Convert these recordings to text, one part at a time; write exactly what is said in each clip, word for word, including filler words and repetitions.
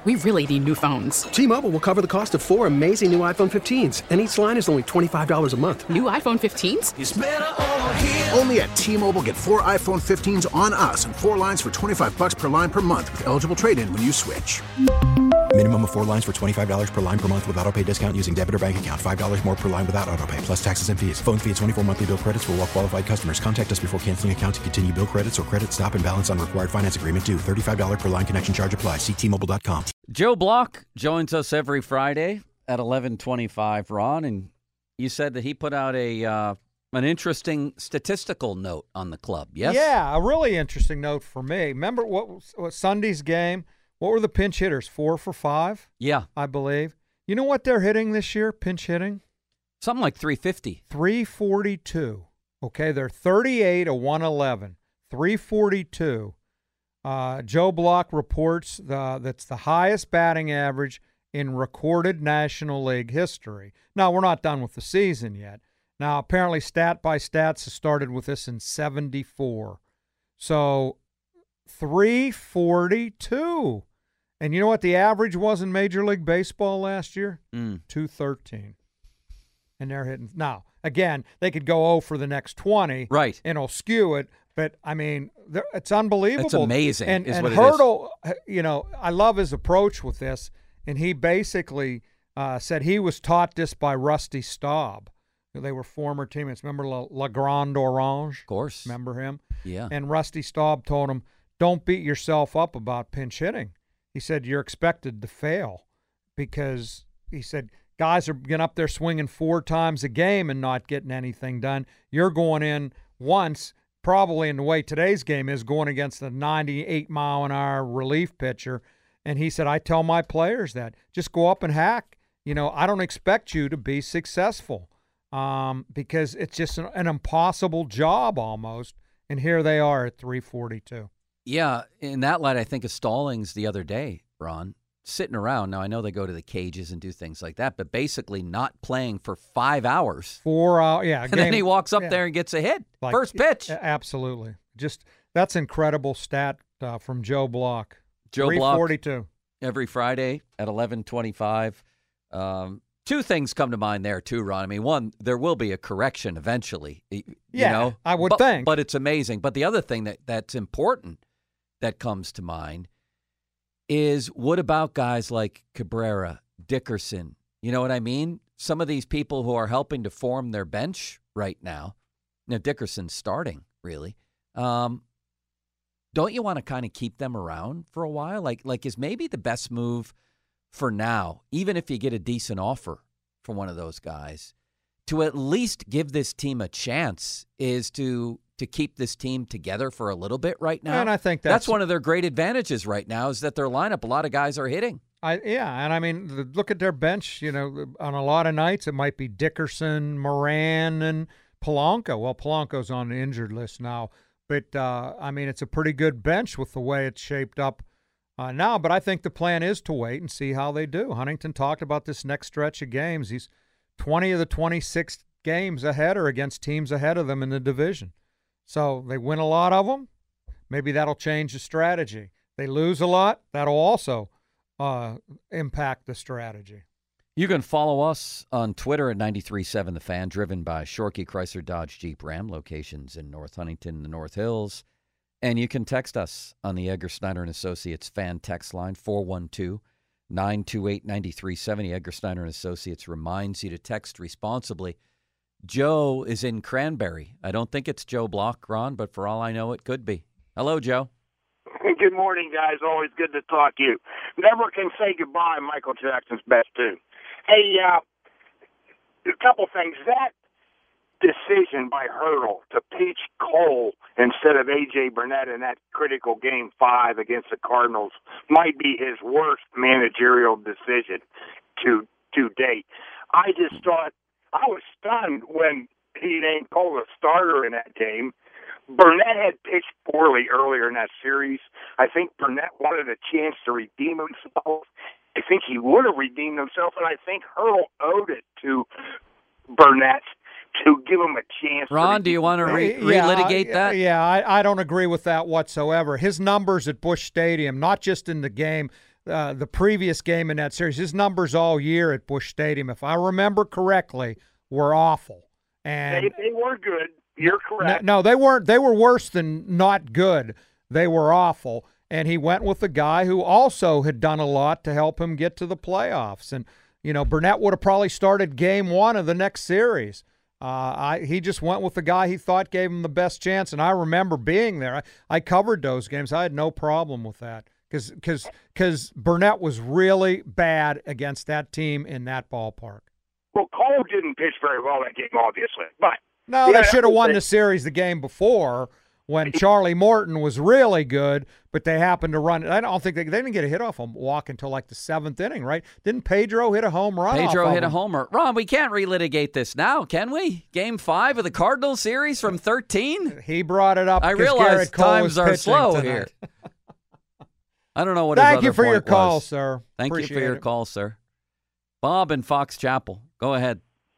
We really need new phones. T-Mobile will cover the cost of four amazing new iPhone fifteens, and each line is only twenty-five dollars a month. New iPhone fifteens? It's better over here. Only at T-Mobile, get four iPhone fifteens on us and four lines for twenty-five dollars per line per month with eligible trade-in when you switch. Minimum of four lines for twenty-five dollars per line per month with autopay discount using debit or bank account. five dollars more per line without autopay, plus taxes and fees. Phone fee at twenty-four monthly bill credits for well-qualified customers. Contact us before canceling account to continue bill credits or credit stop and balance on required finance agreement due. thirty-five dollars per line connection charge applies. See T Mobile dot com. Joe Block joins us every Friday at eleven twenty-five, Ron, and you said that he put out a uh, an interesting statistical note on the club, yes? Yeah, a really interesting note for me. Remember what, what Sunday's game? What were the pinch hitters? Four for five? Yeah. I believe. You know what they're hitting this year, pinch hitting? Something like three fifty. three forty-two. Okay, they're thirty-eight of one eleven. three forty-two. Uh, Joe Block reports the, that's the highest batting average in recorded National League history. Now, we're not done with the season yet. Now, apparently, Stat by Stats has started with this in seventy-four. So, three forty-two. And you know what the average was in Major League Baseball last year? Mm. two thirteen. And they're hitting. Now, again, they could go oh for the next twenty. Right. And it'll skew it. But, I mean, it's unbelievable. It's amazing And, is and what it Hurdle, you know, I love his approach with this. And he basically uh, said he was taught this by Rusty Staub. They were former teammates. Remember La, La Grande Orange? Of course. Remember him? Yeah. And Rusty Staub told him, don't beat yourself up about pinch hitting. He said, you're expected to fail because he said, guys are getting up there swinging four times a game and not getting anything done. You're going in once, probably in the way today's game is, going against a ninety-eight mile an hour relief pitcher. And he said, I tell my players that. Just go up and hack. You know, I don't expect you to be successful um, because it's just an, an impossible job almost. And here they are at three forty-two. Yeah, in that light, I think of Stallings the other day, Ron, sitting around. Now, I know they go to the cages and do things like that, but basically not playing for five hours. Four hours, yeah. And game, then he walks up yeah. there and gets a hit. Like, First pitch. Absolutely. Just that's incredible stat uh, from Joe Block. Joe Block. three forty-two. Every Friday at eleven twenty-five. Um, two things come to mind there, too, Ron. I mean, one, there will be a correction eventually. You yeah, know? I would but, think. But it's amazing. But the other thing that, that's important that comes to mind is what about guys like Cabrera, Dickerson? You know what I mean? Some of these people who are helping to form their bench right now. Now, Dickerson's starting, really. Um, don't you want to kind of keep them around for a while? Like, like is maybe the best move for now, even if you get a decent offer from one of those guys, to at least give this team a chance is to to keep this team together for a little bit right now. And I think that's, that's one of their great advantages right now is that their lineup, a lot of guys are hitting. I yeah, and I mean, look at their bench. You know, on a lot of nights it might be Dickerson, Moran, and Polanco. Well, Polanco's on the injured list now, but uh, I mean, it's a pretty good bench with the way it's shaped up uh, now. But I think the plan is to wait and see how they do. Huntington talked about this next stretch of games. He's twenty of the twenty-six games ahead or against teams ahead of them in the division. So they win a lot of them. Maybe that'll change the strategy. They lose a lot. That'll also uh, impact the strategy. You can follow us on Twitter at ninety-three point seven The Fan, driven by Shorkey Chrysler Dodge Jeep Ram, locations in North Huntington and the North Hills. And you can text us on the Edgar Snyder and Associates fan text line, four one two, nine two eight, nine three seven zero. Edgar Snyder and Associates reminds you to text responsibly. Joe is in Cranberry. I don't think it's Joe Block, Ron, but for all I know, it could be. Hello, Joe. Good morning, guys. Always good to talk to you. Never can say goodbye, Michael Jackson's best tune. Hey, uh, a couple things. That decision by Hurdle to pitch Cole instead of A J. Burnett in that critical game five against the Cardinals might be his worst managerial decision to to date. I just thought, I was stunned when he named Cole a starter in that game. Burnett had pitched poorly earlier in that series. I think Burnett wanted a chance to redeem himself. I think he would have redeemed himself, and I think Hurdle owed it to Burnett to give him a chance. Ron, do you want to re- yeah, relitigate I, that? Yeah, I, I don't agree with that whatsoever. His numbers at Busch Stadium, not just in the game uh, the previous game in that series. His numbers all year at Busch Stadium, if I remember correctly, were awful. And They, they were good. You're correct. no, no, they weren't. They were worse than not good. They were awful. And he went with the guy who also had done a lot to help him get to the playoffs. And, you know, Burnett would have probably started game one of the next series. Uh, I he just went with the guy he thought gave him the best chance. And I remember being there. I, I covered those games. I had no problem with that because because because Burnett was really bad against that team in that ballpark. Well, Cole didn't pitch very well that game, obviously. But No, yeah, they should have won they- the series the game before when Charlie Morton was really good, but they happened to run. I don't think they, they didn't get a hit off him walk until like the seventh inning, right? Didn't Pedro hit a home run? Pedro off hit of a him? homer. Ron, we can't relitigate this now, can we? Game five of the Cardinals series from thirteen? He brought it up. I because realize Garrett Cole times was are pitching slow tonight. here. I don't know what his Thank other you for your point call, was. sir. Thank Appreciate you for your it. call, sir. Bob in Fox Chapel. Go ahead.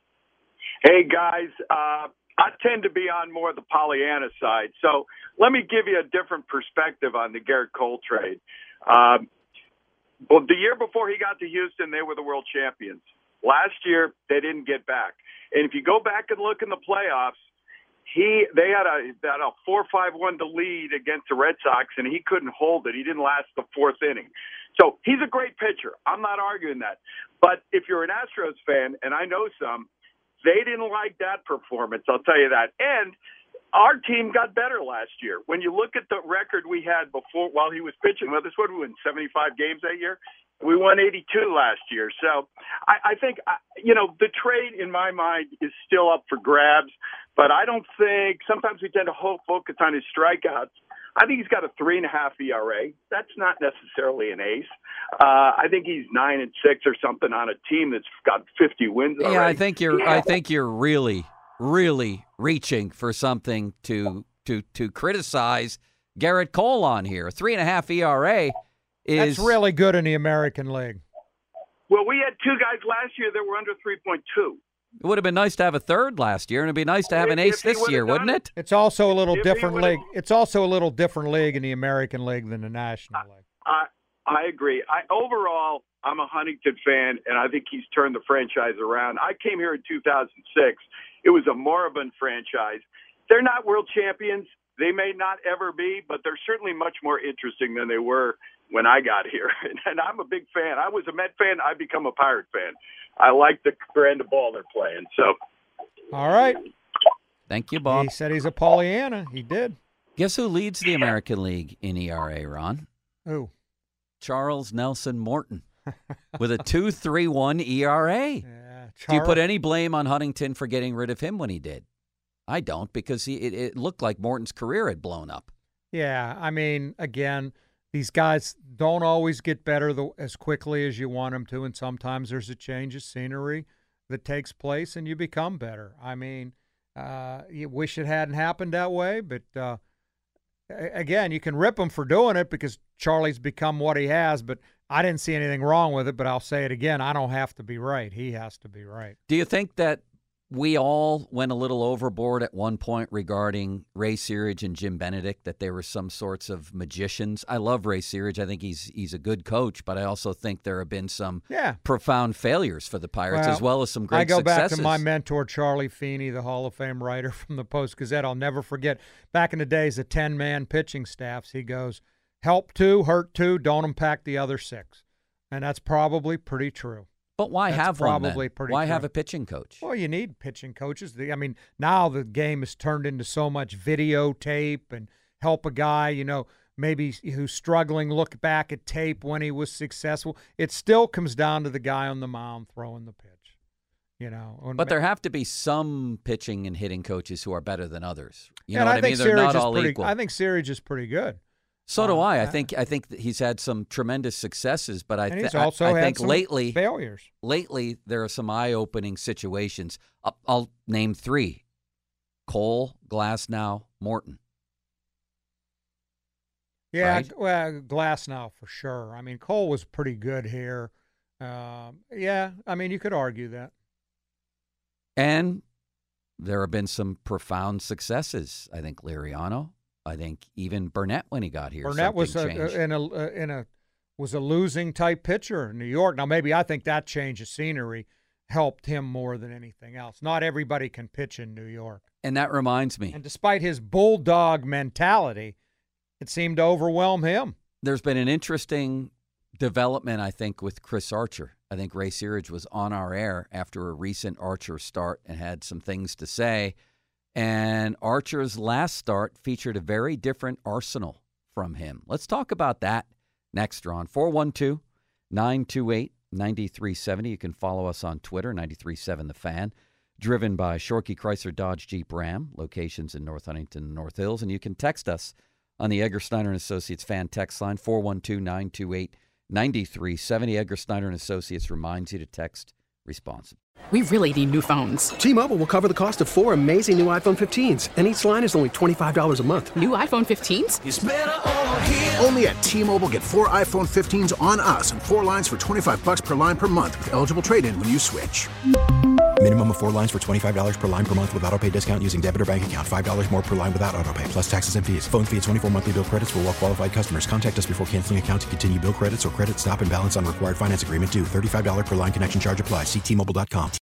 Hey, guys, uh, I tend to be on more the Pollyanna side. So let me give you a different perspective on the Garrett Cole trade. Um, well, the year before he got to Houston, they were the world champions. Last year, they didn't get back. And if you go back and look in the playoffs, he they had a had a four five one to lead against the Red Sox, and he couldn't hold it. He didn't last the fourth inning. So he's a great pitcher. I'm not arguing that. But if you're an Astros fan, and I know some, they didn't like that performance, I'll tell you that. And our team got better last year. When you look at the record we had before while he was pitching with us, what did we win, seventy-five games that year? We won eighty-two last year. So I, I think, you know, the trade in my mind is still up for grabs, but I don't think – sometimes we tend to focus on his strikeouts. I think he's got a three and a half E R A. That's not necessarily an ace. Uh, I think he's nine and six or something on a team that's got fifty wins already. Yeah, I think you're. Yeah. I think you're really, really reaching for something to to to criticize Garrett Cole on here. A three and a half E R A is That's really good in the American League. Well, we had two guys last year that were under three point two. It would have been nice to have a third last year, and it'd be nice to have an If- ace if he this would've year, done wouldn't it- it? It's also a little If he different would've- league. It's also a little different league in the American League than the National League. I I agree. I overall, I'm a Huntington fan, and I think he's turned the franchise around. I came here in two thousand six. It was a moribund franchise. They're not world champions. They may not ever be, but they're certainly much more interesting than they were when I got here. And I'm a big fan. I was a Met fan. I become a Pirate fan. I like the brand of ball they're playing. So, All right. Thank you, Bob. He said he's a Pollyanna. He did. Guess who leads the American League in E R A, Ron? Who? Charles Nelson Morton with a two point three one E R A. Yeah, Do you put Charles- any blame on Huntington for getting rid of him when he did? I don't, because he it, it looked like Morton's career had blown up. Yeah, I mean, again, these guys don't always get better the, as quickly as you want them to, and sometimes there's a change of scenery that takes place, and you become better. I mean, uh, you wish it hadn't happened that way, but uh, a- again, you can rip him for doing it because Charlie's become what he has, but I didn't see anything wrong with it, but I'll say it again, I don't have to be right. He has to be right. Do you think that we all went a little overboard at one point regarding Ray Searage and Jim Benedict, that they were some sorts of magicians? I love Ray Searage. I think he's he's a good coach, but I also think there have been some Yeah. profound failures for the Pirates, Well, as well as some great I go successes. back to my mentor, Charlie Feeney, the Hall of Fame writer from the Post-Gazette. I'll never forget, back in the days of ten-man pitching staffs, he goes, help two, hurt two, don't impact the other six. And that's probably pretty true. But why That's have one probably then? pretty Why true. have a pitching coach? Well, you need pitching coaches. The- I mean, now the game has turned into so much videotape and help a guy, you know, maybe who's struggling, look back at tape when he was successful. It still comes down to the guy on the mound throwing the pitch, you know. And But there have to be some pitching and hitting coaches who are better than others. You and know I what I think mean? They're Searage not is all pretty, equal. I think Searage is pretty good. So do Uh, I. I uh, think I think that he's had some tremendous successes, but I, And th- he's I- also I had think some lately, failures. lately there are some eye-opening situations. I'll, I'll name three: Cole, Glasnow, Morton. Yeah, Right? well, Glass now for sure. I mean, Cole was pretty good here. Um, yeah, I mean, you could argue that. And there have been some profound successes. I think Liriano. I think even Burnett when he got here. Burnett was something a, changed. a, in a uh, in a was a losing type pitcher in New York. Now, maybe I think that change of scenery helped him more than anything else. Not everybody can pitch in New York. And that reminds me. And despite his bulldog mentality, it seemed to overwhelm him. There's been an interesting development, I think, with Chris Archer. I think Ray Searage was on our air after a recent Archer start and had some things to say. And Archer's last start featured a very different arsenal from him. Let's talk about that next, Ron. four one two, nine two eight, nine three seven zero. You can follow us on Twitter, nine three seven The Fan. Driven by Shorkey Chrysler Dodge Jeep Ram, locations in North Huntington and North Hills. And you can text us on the Edgar Snyder and Associates fan text line, four one two, nine two eight, nine three seven zero. Edgar Snyder and Associates reminds you to text responsibly. We really need new phones. T-Mobile will cover the cost of four amazing new iPhone fifteens, and each line is only twenty-five dollars a month. New iPhone fifteens? It's better over here. Only at T-Mobile, get four iPhone fifteens on us and four lines for twenty-five bucks per line per month with eligible trade-in when you switch. Minimum of four lines for twenty-five dollars per line per month with autopay discount using debit or bank account. five dollars more per line without autopay, plus taxes and fees. Phone fee at twenty-four monthly bill credits for well-qualified customers. Contact us before canceling account to continue bill credits or credit stop and balance on required finance agreement due. thirty-five dollars per line connection charge applies. See T Mobile dot com.